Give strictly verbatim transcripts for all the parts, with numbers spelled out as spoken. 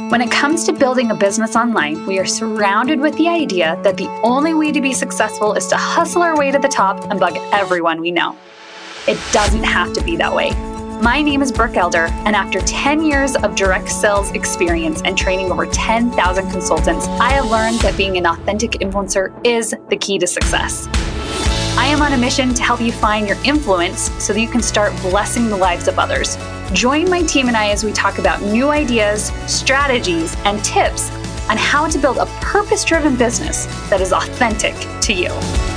When it comes to building a business online, we are surrounded with the idea that the only way to be successful is to hustle our way to the top and bug everyone we know. It doesn't have to be that way. My name is Brooke Elder, and after ten years of direct sales experience and training over ten thousand consultants, I have learned that being an authentic influencer is the key to success. I am on a mission to help you find your influence so that you can start blessing the lives of others. Join my team and I as we talk about new ideas, strategies, and tips on how to build a purpose-driven business that is authentic to you.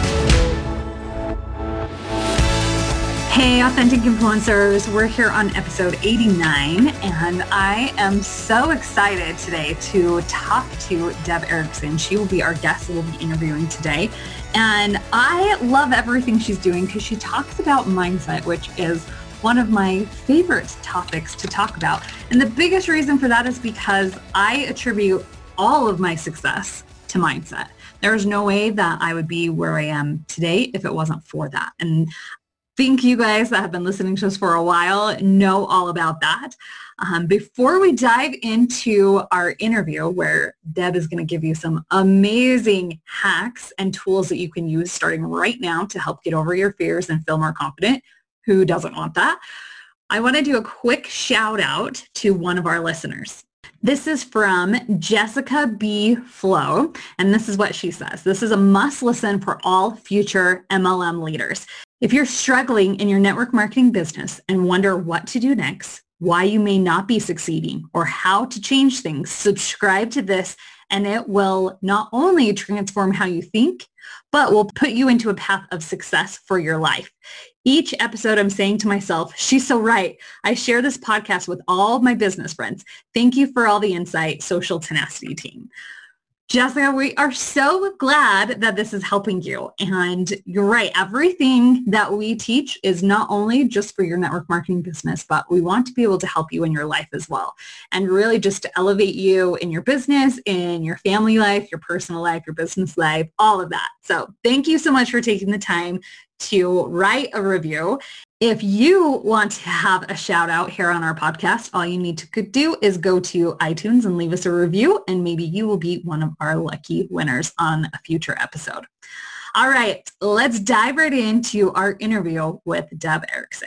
Hey, Authentic Influencers, we're here on episode eighty-nine, and I am so excited today to talk to Deb Erickson. She will be our guest that we'll be interviewing today. And I love everything she's doing because she talks about mindset, which is one of my favorite topics to talk about. And the biggest reason for that is because I attribute all of my success to mindset. There's no way that I would be where I am today if it wasn't for that. And I think you guys that have been listening to us for a while know all about that. Um, before we dive into our interview, where Deb is going to give you some amazing hacks and tools that you can use starting right now to help get over your fears and feel more confident, who doesn't want that? I want to do a quick shout out to one of our listeners. This is from Jessica B. Flo, and this is what she says. This is a must listen for all future M L M leaders. If you're struggling in your network marketing business and wonder what to do next, why you may not be succeeding, or how to change things, subscribe to this, and it will not only transform how you think, but will put you into a path of success for your life. Each episode I'm saying to myself, she's so right. I share this podcast with all of my business friends. Thank you for all the insight, Social Tenacity team. Jessica, we are so glad that this is helping you. And you're right. Everything that we teach is not only just for your network marketing business, but we want to be able to help you in your life as well. And really just to elevate you in your business, in your family life, your personal life, your business life, all of that. So thank you so much for taking the time to write a review. If you want to have a shout out here on our podcast, all you need to do is go to iTunes and leave us a review, and maybe you will be one of our lucky winners on a future episode. All right, let's dive right into our interview with Deb Erickson.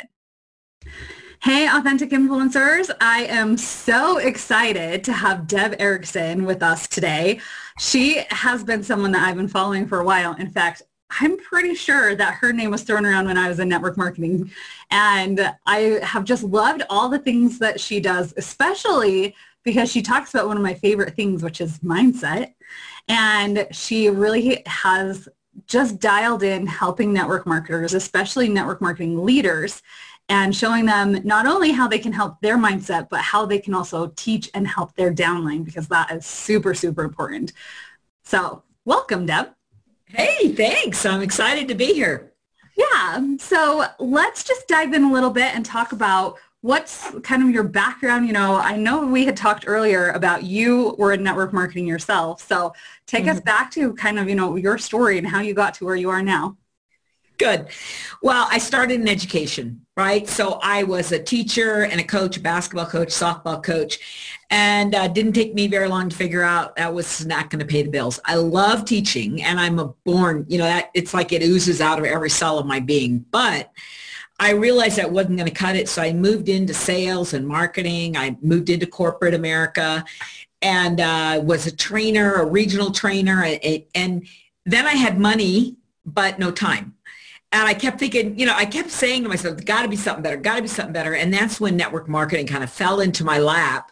Hey, Authentic Influencers. I am so excited to have Deb Erickson with us today. She has been someone that I've been following for a while. In fact, I'm pretty sure that her name was thrown around when I was in network marketing. And I have just loved all the things that she does, especially because she talks about one of my favorite things, which is mindset. And she really has just dialed in helping network marketers, especially network marketing leaders, and showing them not only how they can help their mindset, but how they can also teach and help their downline, because that is super, super important. So welcome, Deb. Hey, thanks. I'm excited to be here. Yeah. So let's just dive in a little bit and talk about what's kind of your background. You know, I know we had talked earlier about you were in network marketing yourself. So take mm-hmm. us back to kind of, you know, your story and how you got to where you are now. Good. Well, I started in education, right? So I was a teacher and a coach, a basketball coach, softball coach, and uh, didn't take me very long to figure out that was not going to pay the bills. I love teaching, and I'm a born, you know, that it's like it oozes out of every cell of my being. But I realized that wasn't going to cut it, so I moved into sales and marketing. I moved into corporate America, and uh, was a trainer, a regional trainer, and, and then I had money, but no time. And I kept thinking, you know, I kept saying to myself, got to be something better, got to be something better. And that's when network marketing kind of fell into my lap.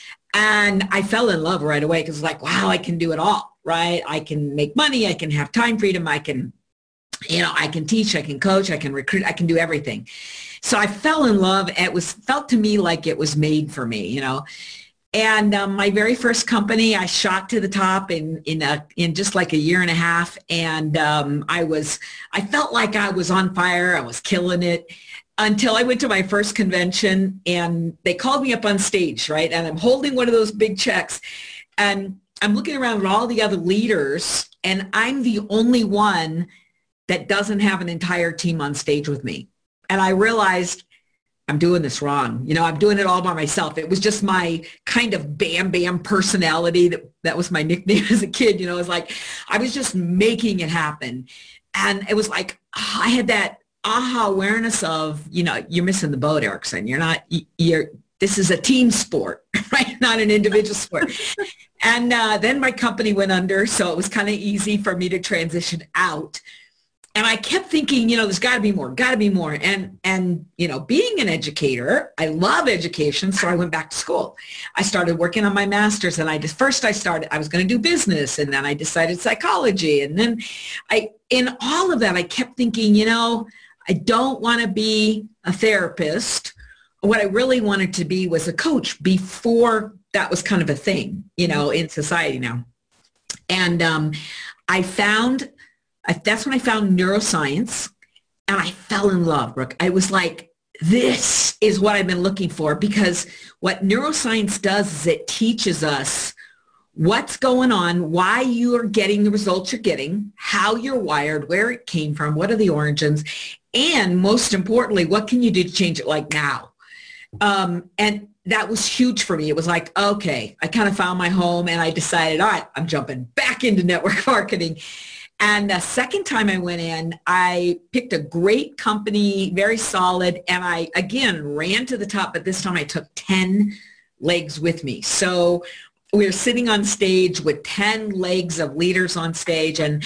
And I fell in love right away because it's like, wow, I can do it all, right? I can make money. I can have time freedom. I can, you know, I can teach, I can coach, I can recruit, I can do everything. So I fell in love. It was felt to me like it was made for me, you know. And um, my very first company, I shot to the top in in a in just like a year and a half, and um, I was I felt like I was on fire. I was killing it until I went to my first convention, and they called me up on stage, right? And I'm holding one of those big checks, and I'm looking around at all the other leaders, and I'm the only one that doesn't have an entire team on stage with me. And I realized I'm doing this wrong. You know, I'm doing it all by myself. It was just my kind of bam, bam personality. That, that was my nickname as a kid. You know, it was like, I was just making it happen. And it was like, oh, I had that aha awareness of, you know, you're missing the boat, Erickson. You're not, you're, this is a team sport, right? Not an individual sport. And uh, then my company went under, so it was kind of easy for me to transition out. And I kept thinking, you know, there's got to be more, got to be more. And, and, you know, being an educator, I love education. So I went back to school. I started working on my master's, and I just, first I started, I was going to do business, and then I decided psychology. And then I, in all of that, I kept thinking, you know, I don't want to be a therapist. What I really wanted to be was a coach before that was kind of a thing, you know, in society now. And um, I found, I, that's when I found neuroscience, and I fell in love, Brooke. I was like, this is what I've been looking for, because what neuroscience does is it teaches us what's going on, why you are getting the results you're getting, how you're wired, where it came from, what are the origins, and most importantly, what can you do to change it like now? Um, and that was huge for me. It was like, okay, I kind of found my home, and I decided, all right, I'm jumping back into network marketing. And the second time I went in, I picked a great company, very solid, and I, again, ran to the top, but this time I took ten legs with me. So we were sitting on stage with ten legs of leaders on stage, and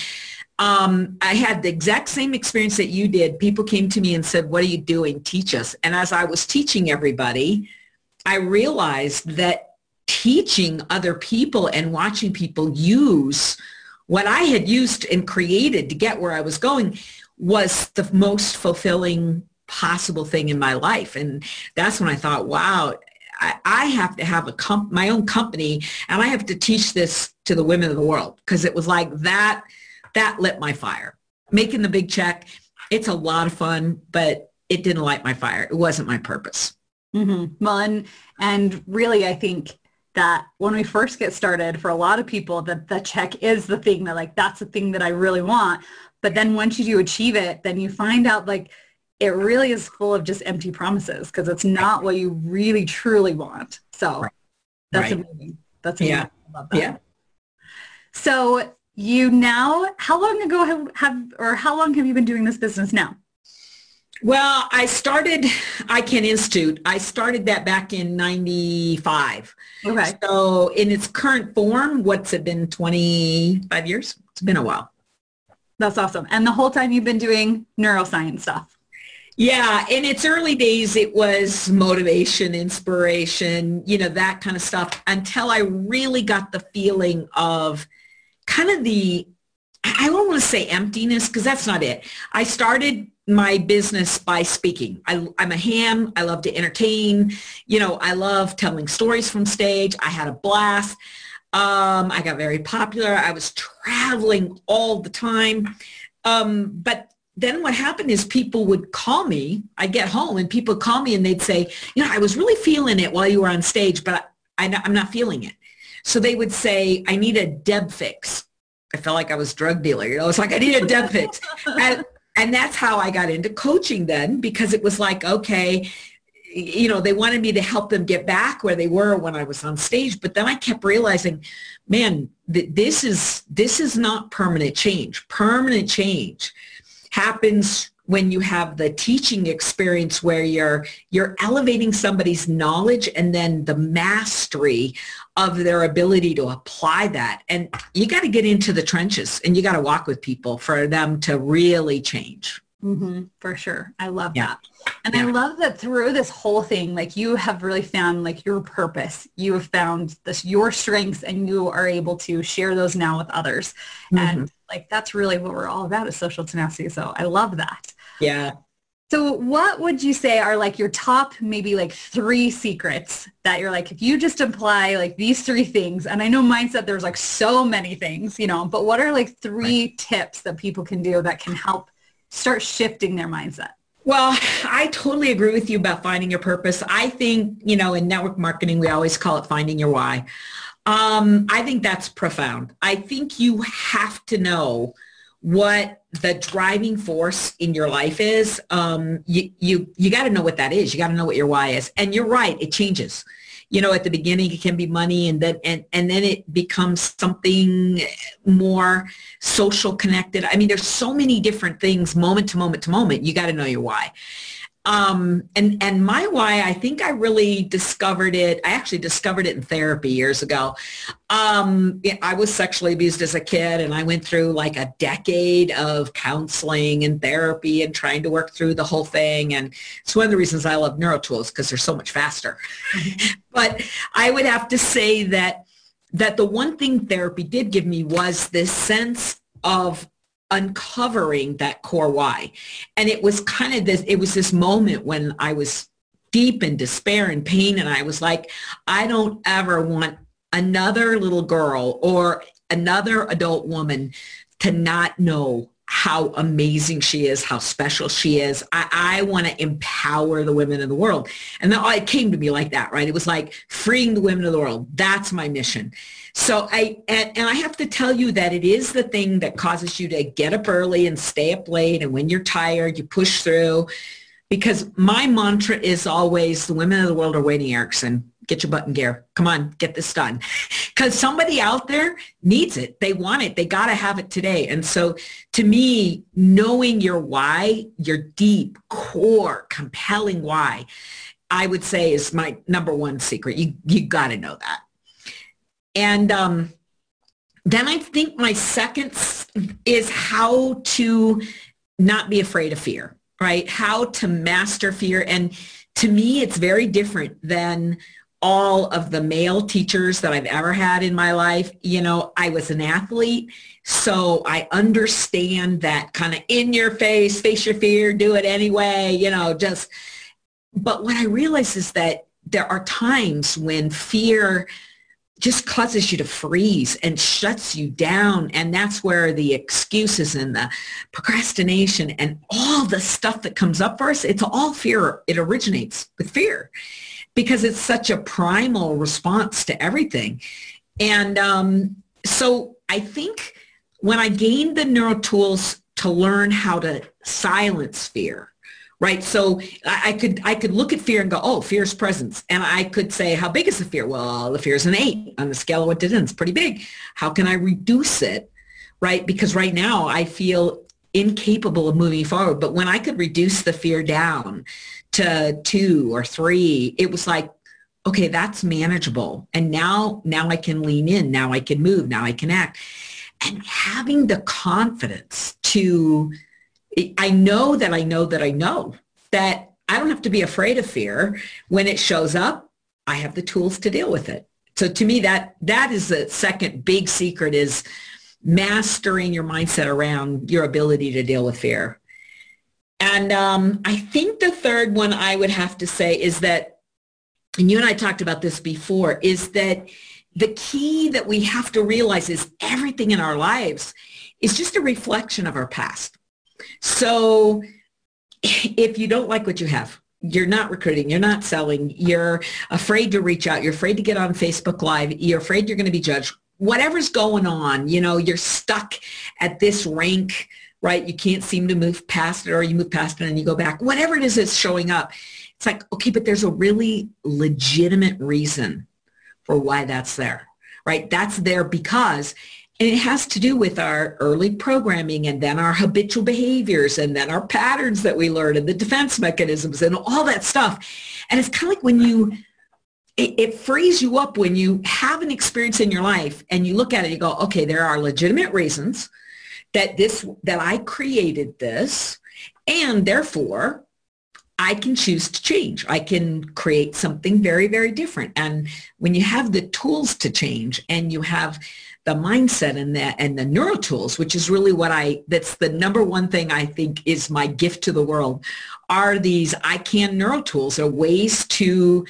um, I had the exact same experience that you did. People came to me and said, what are you doing? Teach us. And as I was teaching everybody, I realized that teaching other people and watching people use what I had used and created to get where I was going was the most fulfilling possible thing in my life. And that's when I thought, wow, I, I have to have a comp- my own company, and I have to teach this to the women of the world, because it was like that, that lit my fire. Making the big check, it's a lot of fun, but it didn't light my fire. It wasn't my purpose. Mm-hmm. Well, and, and really, I think that when we first get started, for a lot of people, that the check is the thing that, like, that's the thing that I really want. But then once you do achieve it, then you find out, like, it really is full of just empty promises, because it's not what you really truly want. So right. that's right. amazing. That's amazing. Yeah. I love that. Yeah. So you now, how long ago have, have, or how long have you been doing this business now? Well, I started I CAN Institute. I started that back in ninety-five. Okay. So in its current form, what's it been, twenty-five years? It's been a while. That's awesome. And the whole time you've been doing neuroscience stuff? Yeah. In its early days, it was motivation, inspiration, you know, that kind of stuff, until I really got the feeling of kind of the, I don't want to say emptiness, because that's not it. I started my business by speaking. I, I'm a ham. I love to entertain. You know, I love telling stories from stage. I had a blast. Um, I got very popular. I was traveling all the time. Um, but then what happened is people would call me. I'd get home and people would call me and they'd say, you know, I was really feeling it while you were on stage, but I, I, I'm not feeling it. So they would say, I need a Deb fix. I felt like I was a drug dealer. You know, it's like, I need a Deb fix. And, and that's how I got into coaching then, because it was like, okay, you know, they wanted me to help them get back where they were when I was on stage. But then I kept realizing, man, th- this is, this is not permanent change. Permanent change happens when you have the teaching experience where you're you're elevating somebody's knowledge and then the mastery of their ability to apply that. And you got to get into the trenches and you got to walk with people for them to really change. Mm-hmm, for sure. I love Yeah. that. And Yeah. I love that through this whole thing, like, you have really found, like, your purpose. You have found this, your strengths, and you are able to share those now with others. Mhm. And like, that's really what we're all about, is social tenacity. So I love that. Yeah. So what would you say are, like, your top, maybe, like, three secrets that you're like, if you just apply, like, these three things, and I know mindset, there's, like, so many things, you know, but what are, like, three right. tips that people can do that can help start shifting their mindset? Well, I totally agree with you about finding your purpose. I think, you know, in network marketing, we always call it finding your why. Um, I think that's profound. I think you have to know what the driving force in your life is, um, you, you, you got to know what that is. You got to know what your why is. And you're right, it changes. You know, at the beginning it can be money, and then and, and then it becomes something more social connected. I mean, there's so many different things moment to moment to moment. You got to know your why. Um, and, and my why, I think I really discovered it. I actually discovered it in therapy years ago. Um, I was sexually abused as a kid, and I went through like a decade of counseling and therapy and trying to work through the whole thing. And it's one of the reasons I love NeuroTools, because they're so much faster. But I would have to say that, that the one thing therapy did give me was this sense of uncovering that core why. And it was kind of this, it was this moment when I was deep in despair and pain, and I was like, I don't ever want another little girl or another adult woman to not know how amazing she is, how special she is. I, I want to empower the women in the world. And then it came to me like that, right? It was like freeing the women of the world. That's my mission. So I, and, and I have to tell you that it is the thing that causes you to get up early and stay up late. And when you're tired, you push through, because my mantra is always, the women of the world are waiting, Erickson. Get your butt in gear. Come on, get this done. Because somebody out there needs it. They want it. They got to have it today. And so to me, knowing your why, your deep, core, compelling why, I would say is my number one secret. You, you got to know that. And um, then I think my second is how to not be afraid of fear, right? How to master fear. And to me, it's very different than all of the male teachers that I've ever had in my life. You know, I was an athlete, so I understand that kind of in your face, face your fear, do it anyway, you know, just, but what I realize is that there are times when fear just causes you to freeze and shuts you down. And that's where the excuses and the procrastination and all the stuff that comes up for us, it's all fear. It originates with fear because it's such a primal response to everything. And um, so I think when I gained the NeuroTools to learn how to silence fear, right? So I could I could look at fear and go, oh, fear's presence. And I could say, how big is the fear? Well, the fear is an eight on the scale of one to ten. It's pretty big. How can I reduce it, right? Because right now I feel incapable of moving forward. But when I could reduce the fear down to two or three, it was like, okay, that's manageable. And now, now I can lean in. Now I can move. Now I can act. And having the confidence to I know that I know that I know that I don't have to be afraid of fear. When it shows up, I have the tools to deal with it. So to me, that that is the second big secret, is mastering your mindset around your ability to deal with fear. And um, I think the third one I would have to say is that, and you and I talked about this before, is that the key that we have to realize is everything in our lives is just a reflection of our past. So if you don't like what you have, you're not recruiting, you're not selling, you're afraid to reach out, you're afraid to get on Facebook Live, you're afraid you're going to be judged, whatever's going on, you know, you're stuck at this rank, right? You can't seem to move past it, or you move past it and you go back, whatever it is that's showing up. It's like, okay, but there's a really legitimate reason for why that's there, right? That's there because And it has to do with our early programming, and then our habitual behaviors, and then our patterns that we learn, and the defense mechanisms and all that stuff. And it's kind of like when you, it, it frees you up when you have an experience in your life and you look at it, you go, okay, there are legitimate reasons that this, that I created this, and therefore I can choose to change. I can create something very, very different. And when you have the tools to change, and you have the mindset and the, and the NeuroTools, which is really what I, that's the number one thing I think is my gift to the world, are these I CAN NeuroTools, are ways to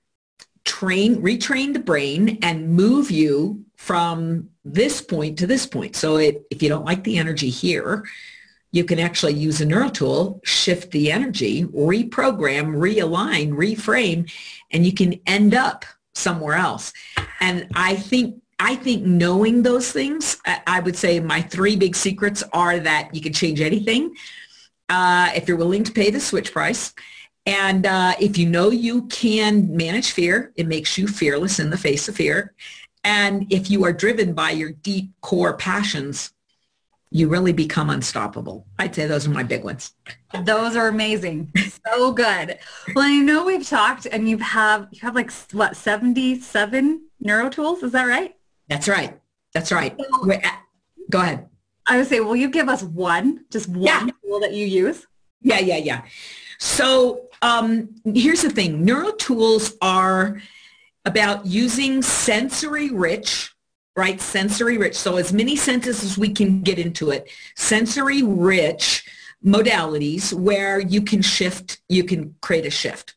train, retrain the brain and move you from this point to this point. So it, if you don't like the energy here, you can actually use a NeuroTool, shift the energy, reprogram, realign, reframe, and you can end up somewhere else. And I think I think knowing those things, I would say my three big secrets are that you can change anything uh, if you're willing to pay the switch price. And uh, if you know you can manage fear, it makes you fearless in the face of fear. And if you are driven by your deep core passions, you really become unstoppable. I'd say those are my big ones. Those are amazing. So good. Well, I know we've talked and you have, you have like, what, seventy-seven neuro tools? Is that right? That's right. That's right. So, We're at, go ahead. I would say, will you give us one, just one yeah. tool that you use? Yeah, yeah, yeah. So um, here's the thing. Neuro tools are about using sensory rich, right? Sensory rich. So as many senses as we can get into it, sensory rich modalities where you can shift, you can create a shift.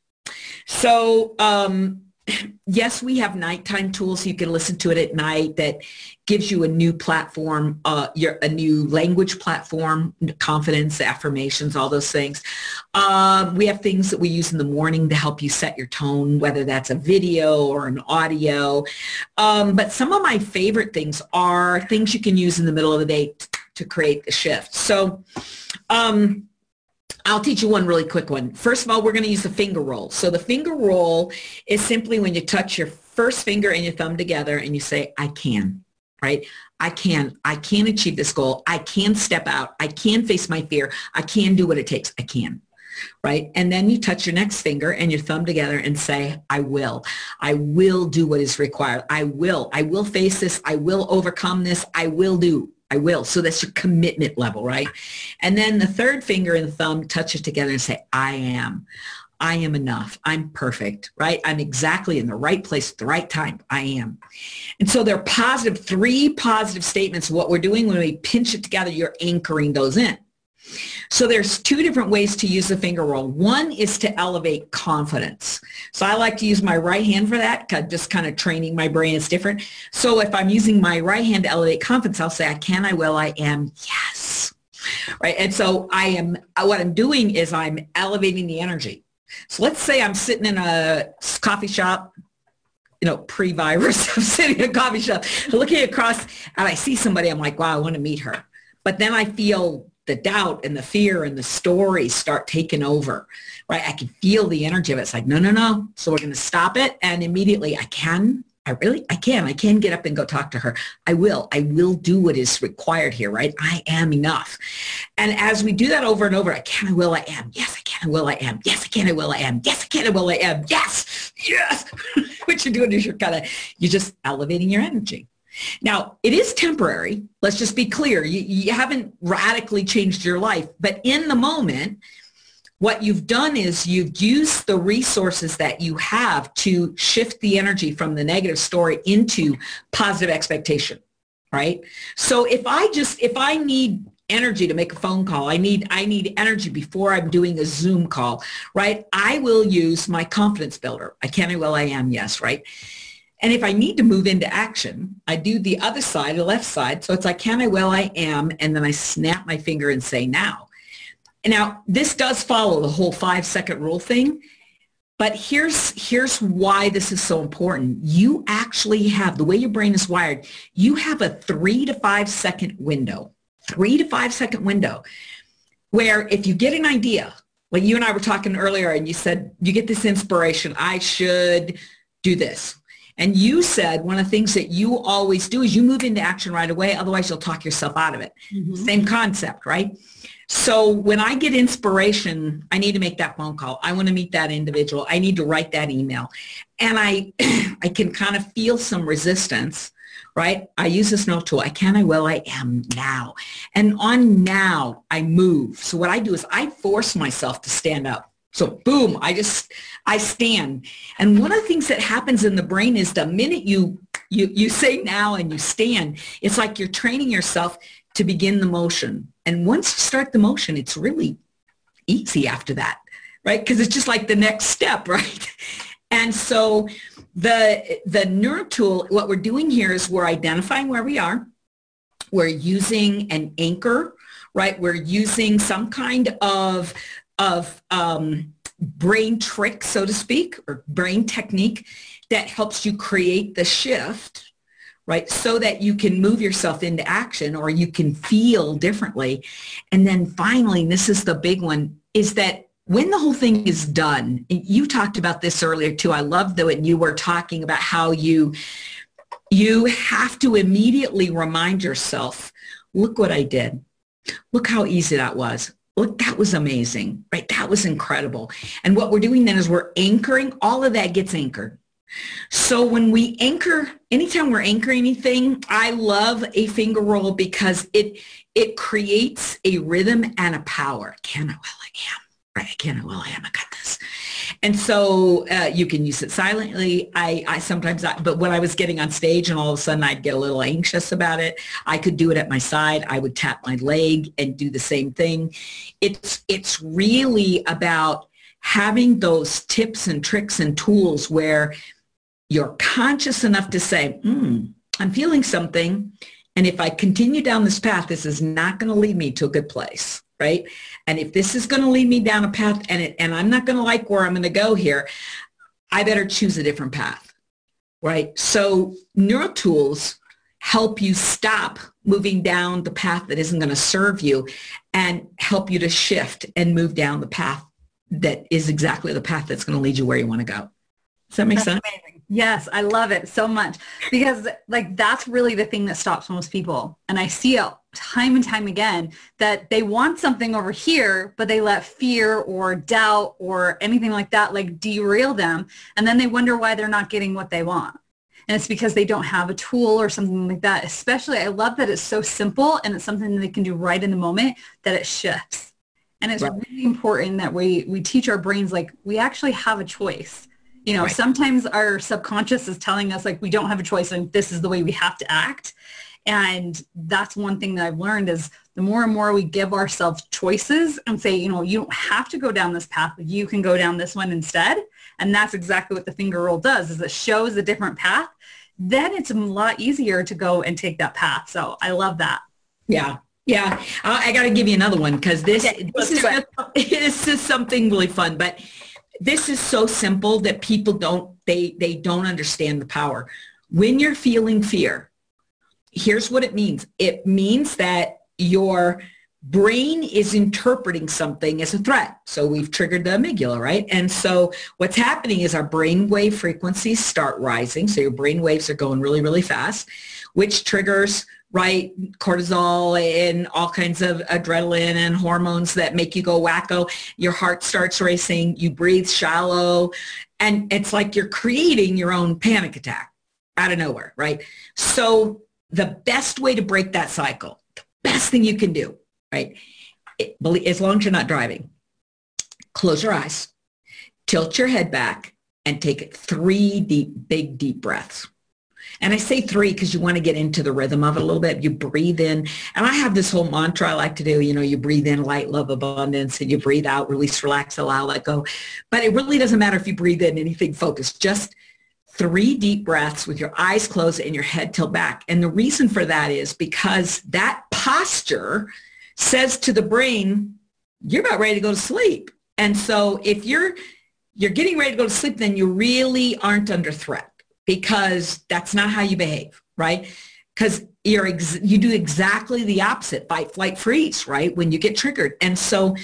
So um, yes, we have nighttime tools. You can listen to it at night that gives you a new platform, uh, your, a new language platform, confidence, affirmations, all those things. Um, we have things that we use in the morning to help you set your tone, whether that's a video or an audio. Um, but some of my favorite things are things you can use in the middle of the day t- to create the shift. So um, I'll teach you one really quick one. First of all, we're going to use the finger roll. So the finger roll is simply when you touch your first finger and your thumb together and you say, I can. Right? I can, I can achieve this goal. I can step out. I can face my fear. I can do what it takes. I can. Right? And then you touch your next finger and your thumb together and say, I will. I will do what is required. I will. I will face this. I will overcome this. I will do. I will. So that's your commitment level, right? And then the third finger and the thumb touch it together and say, I am. I am enough. I'm perfect, right? I'm exactly in the right place at the right time. I am. And so they're positive, three positive statements of what we're doing. When we pinch it together, you're anchoring those in. So there's two different ways to use the finger roll. One is to elevate confidence. So I like to use my right hand for that, just kind of training my brain. It's different. So if I'm using my right hand to elevate confidence, I'll say, I can, I will, I am, yes. Right? And so I am, what I'm doing is I'm elevating the energy. So let's say I'm sitting in a coffee shop, you know, pre-virus, I'm sitting in a coffee shop, looking across, and I see somebody, I'm like, wow, I want to meet her. But then I feel the doubt and the fear and the stories start taking over, right? I can feel the energy of it. It's like, no, no, no. So we're going to stop it. And immediately I can, I really, I can, I can get up and go talk to her. I will, I will do what is required here, right? I am enough. And as we do that over and over, I can, I will, I am. Yes, I can, I will, I am. Yes, I can, I will, I am. Yes, I can, I will, I am. Yes, yes. What you're doing is you're kind of, you're just elevating your energy. Now, it is temporary. Let's just be clear. You, you haven't radically changed your life, but in the moment, what you've done is you've used the resources that you have to shift the energy from the negative story into positive expectation, right? So if I just, if I need energy to make a phone call, I need, I need energy before I'm doing a Zoom call, right? I will use my confidence builder. I can, I will, I am, yes, right? And if I need to move into action, I do the other side, the left side. So it's I can, I will, I am, and then I snap my finger and say now. Now, this does follow the whole five second rule thing, but here's, here's why this is so important. You actually have, the way your brain is wired, you have a three to five second window, three to five second window, where if you get an idea, like you and I were talking earlier and you said, you get this inspiration, I should do this. And you said one of the things that you always do is you move into action right away. Otherwise, you'll talk yourself out of it. Mm-hmm. Same concept, right? So when I get inspiration, I need to make that phone call. I want to meet that individual. I need to write that email. And I, I can kind of feel some resistance, right? I use this note tool. I can, I will, I am now. And on now, I move. So what I do is I force myself to stand up. So boom, I just, I stand. And one of the things that happens in the brain is the minute you, you, you say now and you stand, it's like you're training yourself to begin the motion. And once you start the motion, it's really easy after that, right? Because it's just like the next step, right? And so the, the neuro tool, what we're doing here is we're identifying where we are. We're using an anchor, right? We're using some kind of of um, brain trick, so to speak, or brain technique that helps you create the shift, right? So that you can move yourself into action or you can feel differently. And then finally, this is the big one, is that when the whole thing is done, and you talked about this earlier too. I love that when you were talking about how you, you have to immediately remind yourself, look what I did. Look how easy that was. Look, that was amazing, right? That was incredible. And what we're doing then is we're anchoring, all of that gets anchored. So when we anchor, anytime we're anchoring anything, I love a finger roll because it, it creates a rhythm and a power. Can I? Well, I am. Right, I can. Well, I am. I got this. And so uh, you can use it silently. I, I sometimes, I, but when I was getting on stage and all of a sudden I'd get a little anxious about it, I could do it at my side. I would tap my leg and do the same thing. It's, it's really about having those tips and tricks and tools where you're conscious enough to say, hmm, I'm feeling something. And if I continue down this path, this is not going to lead me to a good place. Right? And if this is going to lead me down a path and it, and I'm not going to like where I'm going to go here, I better choose a different path. Right? So neural tools help you stop moving down the path that isn't going to serve you and help you to shift and move down the path that is exactly the path that's going to lead you where you want to go. Does that make That's sense? Amazing. Yes, I love it so much because like that's really the thing that stops most people. And I see it time and time again that they want something over here, but they let fear or doubt or anything like that like derail them. And then they wonder why they're not getting what they want. And it's because they don't have a tool or something like that. Especially, I love that it's so simple and it's something that they can do right in the moment that it shifts. And it's right. really important that we, we teach our brains like we actually have a choice. You know, right. sometimes our subconscious is telling us like we don't have a choice and this is the way we have to act. And that's one thing that I've learned is the more and more we give ourselves choices and say, you know, you don't have to go down this path, but you can go down this one instead. And that's exactly what the finger roll does is it shows a different path. Then it's a lot easier to go and take that path. So I love that. Yeah. Yeah. I, I got to give you another one because this, okay, this, is just, this is something really fun, but this is so simple that people don't, they, they don't understand the power. When you're feeling fear, here's what it means. It means that your brain is interpreting something as a threat. So we've triggered the amygdala, right? And so what's happening is our brain wave frequencies start rising. So your brain waves are going really, really fast, which triggers right? Cortisol and all kinds of adrenaline and hormones that make you go wacko. Your heart starts racing, you breathe shallow, and it's like you're creating your own panic attack out of nowhere, right? So the best way to break that cycle, the best thing you can do, right? It, as long as you're not driving, close your eyes, tilt your head back, and take three deep, big, deep breaths. And I say three because you want to get into the rhythm of it a little bit. You breathe in. And I have this whole mantra I like to do, you know, you breathe in light, love, abundance, and you breathe out, release, relax, allow, let go. But it really doesn't matter if you breathe in anything focused. Just three deep breaths with your eyes closed and your head tilt back. And the reason for that is because that posture says to the brain, you're about ready to go to sleep. And so if you're you're getting ready to go to sleep, then you really aren't under threat. Because that's not how you behave, right? Because you're ex- you do exactly the opposite, fight, flight, freeze, right? When you get triggered. And so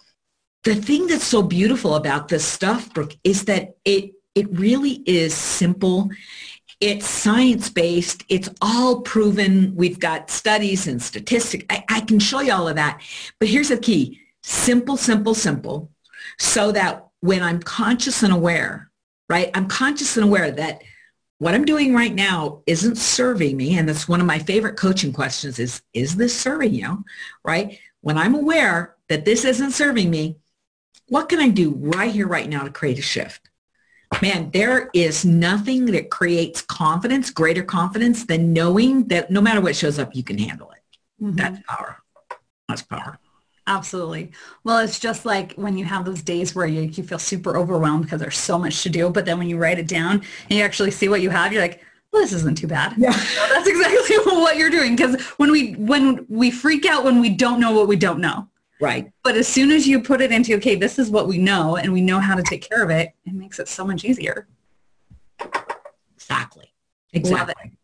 the thing that's so beautiful about this stuff, Brooke, is that it it really is simple. It's science-based. It's all proven. We've got studies and statistics. I, I can show you all of that. But here's the key. Simple, simple, simple. So that when I'm conscious and aware, right? I'm conscious and aware that what I'm doing right now isn't serving me. And that's one of my favorite coaching questions is, is this serving you, right? When I'm aware that this isn't serving me, what can I do right here, right now to create a shift? Man, there is nothing that creates confidence, greater confidence than knowing that no matter what shows up, you can handle it. Mm-hmm. That's power. That's power. Absolutely. Well, it's just like when you have those days where you, you feel super overwhelmed because there's so much to do, but then when you write it down and you actually see what you have, you're like, well, this isn't too bad. Yeah. So that's exactly what you're doing. Because when we when we freak out when we don't know what we don't know. Right. But as soon as you put it into, okay, this is what we know and we know how to take care of it, it makes it so much easier. Exactly. Exactly. Love it.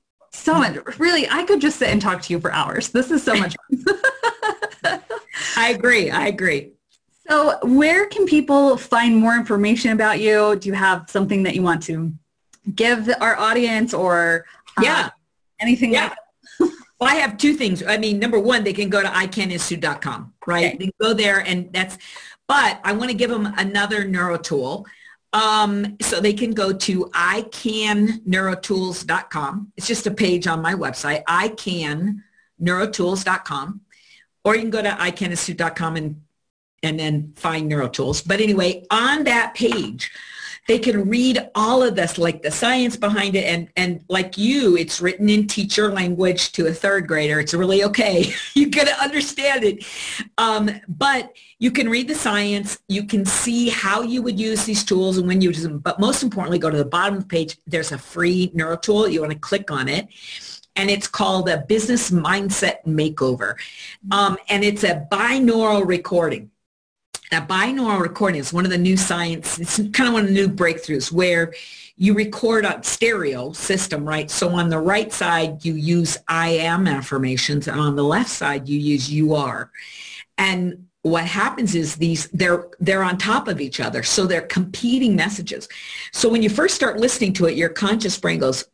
so much. Really, I could just sit and talk to you for hours. This is so much fun. I agree. I agree. So where can people find more information about you? Do you have something that you want to give our audience or uh, yeah. anything yeah. like that? Well, I have two things. I mean, number one, they can go to i can institute dot com, right? Okay. They can go there and that's, but I want to give them another neuro tool. Um, so they can go to i can neurotools dot com. It's just a page on my website, i can neurotools dot com, or you can go to i can institute dot com and, and then find NeuroTools. But anyway, on that page, they can read all of this, like the science behind it. And, and like you, it's written in teacher language to a third grader. It's really okay. You got to understand it. Um, but you can read the science. You can see how you would use these tools and when you use them. But most importantly, go to the bottom of the page. There's a free neuro tool. You want to click on it. And it's called a Business Mindset Makeover. Um, and it's a binaural recording. That binaural recording is one of the new science, it's kind of one of the new breakthroughs where you record a stereo system, right? So on the right side, you use I am affirmations, and on the left side, you use you are. And what happens is these, they're, they're on top of each other. So they're competing messages. So when you first start listening to it, your conscious brain goes,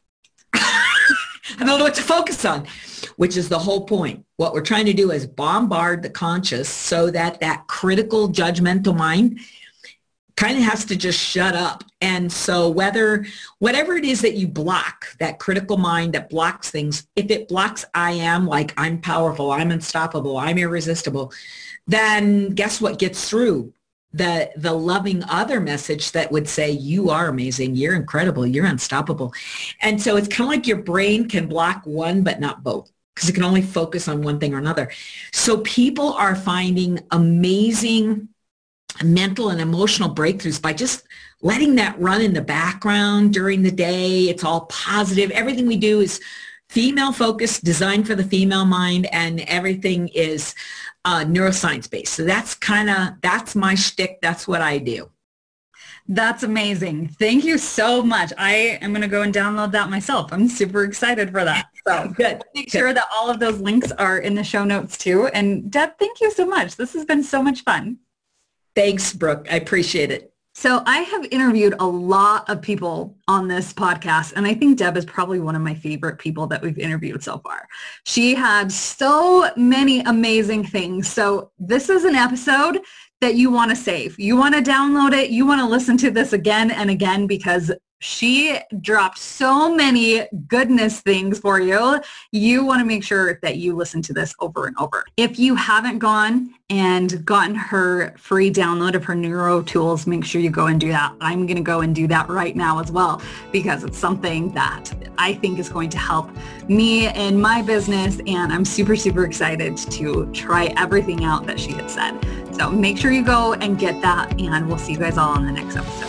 I don't know what to focus on, which is the whole point. What we're trying to do is bombard the conscious so that that critical judgmental mind kind of has to just shut up. And so whether, whatever it is that you block, that critical mind that blocks things, if it blocks I am, like I'm powerful, I'm unstoppable, I'm irresistible, then guess what gets through? The, the loving other message that would say, you are amazing, you're incredible, you're unstoppable. And so it's kind of like your brain can block one, but not both, because it can only focus on one thing or another. So people are finding amazing mental and emotional breakthroughs by just letting that run in the background during the day. It's all positive. Everything we do is female focused, designed for the female mind, and everything is Uh, neuroscience based. So that's kind of, that's my shtick. That's what I do. That's amazing. Thank you so much. I am going to go and download that myself. I'm super excited for that. So good. Make sure that all of those links are in the show notes too. And Deb, thank you so much. This has been so much fun. Thanks, Brooke. I appreciate it. So I have interviewed a lot of people on this podcast, and I think Deb is probably one of my favorite people that we've interviewed so far. She had so many amazing things. So this is an episode that you want to save. You want to download it. You want to listen to this again and again because she dropped so many goodness things for you. You want to make sure that you listen to this over and over. If you haven't gone and gotten her free download of her neuro tools, make sure you go and do that. I'm going to go and do that right now as well because it's something that I think is going to help me in my business, and I'm super, super excited to try everything out that she had said. So make sure you go and get that, and we'll see you guys all on the next episode.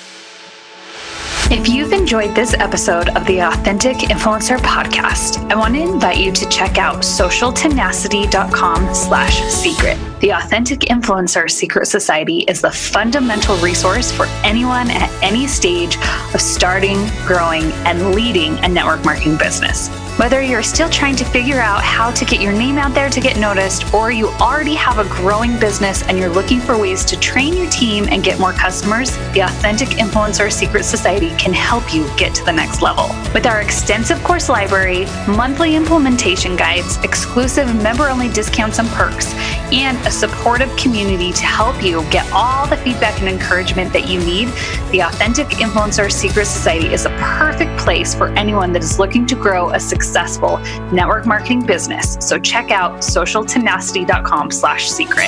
If you've enjoyed this episode of the Authentic Influencer Podcast, I want to invite you to check out social tenacity dot com slash secret. The Authentic Influencer Secret Society is the fundamental resource for anyone at any stage of starting, growing, and leading a network marketing business. Whether you're still trying to figure out how to get your name out there to get noticed, or you already have a growing business and you're looking for ways to train your team and get more customers, the Authentic Influencer Secret Society can help you get to the next level. With our extensive course library, monthly implementation guides, exclusive member-only discounts and perks, and a supportive community to help you get all the feedback and encouragement that you need, the Authentic Influencer Secret Society is a perfect place for anyone that is looking to grow a successful network marketing business. So check out social tenacity dot com slash secret.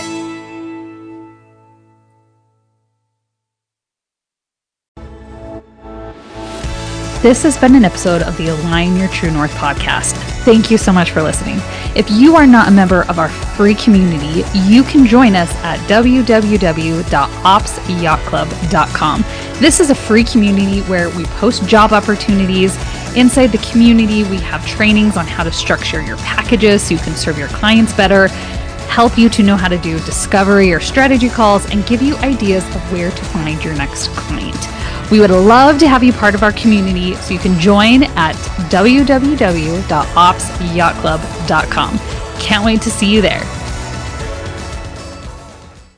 This has been an episode of the Align Your True North podcast. Thank you so much for listening. If you are not a member of our free community, you can join us at w w w dot ops yacht club dot com. This is a free community where we post job opportunities. Inside the community, we have trainings on how to structure your packages so you can serve your clients better, help you to know how to do discovery or strategy calls, and give you ideas of where to find your next client. We would love to have you part of our community, so you can join at w w w dot ops yacht club dot com. Can't wait to see you there.